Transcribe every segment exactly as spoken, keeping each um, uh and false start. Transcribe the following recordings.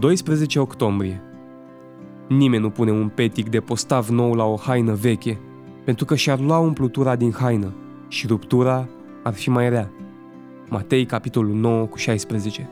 doisprezece octombrie. Nimeni nu pune un petic de postav nou la o haină veche, pentru că și-ar lua umplutura din haină și ruptura ar fi mai rea. Matei, capitolul nouă, cu șaisprezece.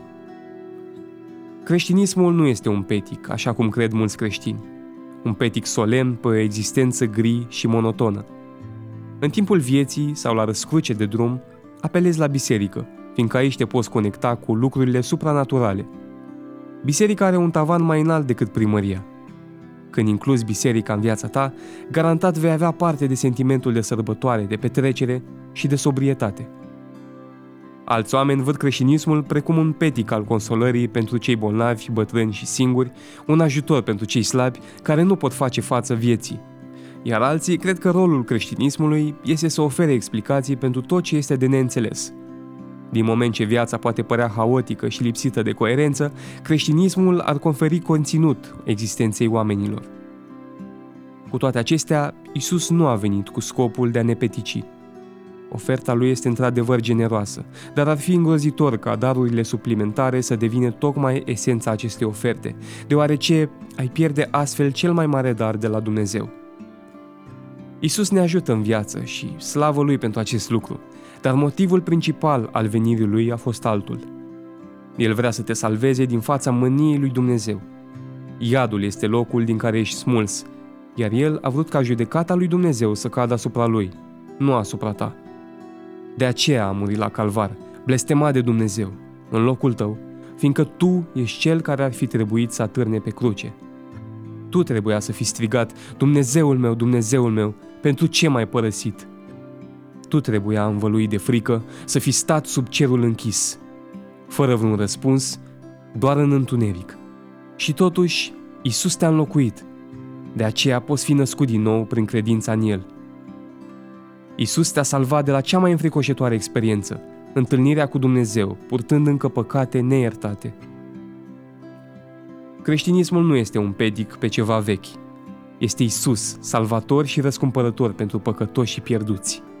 Creștinismul nu este un petic, așa cum cred mulți creștini. Un petic solemn pe o existență gri și monotonă. În timpul vieții sau la răscruce de drum, apelezi la biserică, fiindcă aici te poți conecta cu lucrurile supranaturale. Biserica are un tavan mai înalt decât primăria. Când incluzi biserica în viața ta, garantat vei avea parte de sentimentul de sărbătoare, de petrecere și de sobrietate. Alți oameni văd creștinismul precum un petic al consolării pentru cei bolnavi, bătrâni și singuri, un ajutor pentru cei slabi care nu pot face față vieții. Iar alții cred că rolul creștinismului este să ofere explicații pentru tot ce este de neînțeles. Din moment ce viața poate părea haotică și lipsită de coerență, creștinismul ar conferi conținut existenței oamenilor. Cu toate acestea, Iisus nu a venit cu scopul de a ne petici. Oferta lui este într-adevăr generoasă, dar ar fi îngrozitor ca darurile suplimentare să devină tocmai esența acestei oferte, deoarece ai pierde astfel cel mai mare dar de la Dumnezeu. Iisus ne ajută în viață și slavă Lui pentru acest lucru, dar motivul principal al venirii Lui a fost altul. El vrea să te salveze din fața mâniei lui Dumnezeu. Iadul este locul din care ești smuls, iar El a vrut ca judecata lui Dumnezeu să cadă asupra Lui, nu asupra ta. De aceea a murit la calvar, blestemat de Dumnezeu, în locul tău, fiindcă tu ești cel care ar fi trebuit să atârne pe cruce. Tu trebuia să fii strigat, Dumnezeul meu, Dumnezeul meu, pentru ce m-ai părăsit? Tu trebuia învăluit de frică să fi stat sub cerul închis, fără vreun răspuns, doar în întuneric. Și totuși, Iisus te-a înlocuit. De aceea poți fi născut din nou prin credința în El. Iisus te-a salvat de la cea mai înfricoșătoare experiență, întâlnirea cu Dumnezeu, purtând încă păcate neiertate. Creștinismul nu este un pedic pe ceva vechi. Este Iisus, salvator și răscumpărător pentru păcătoși și pierduți.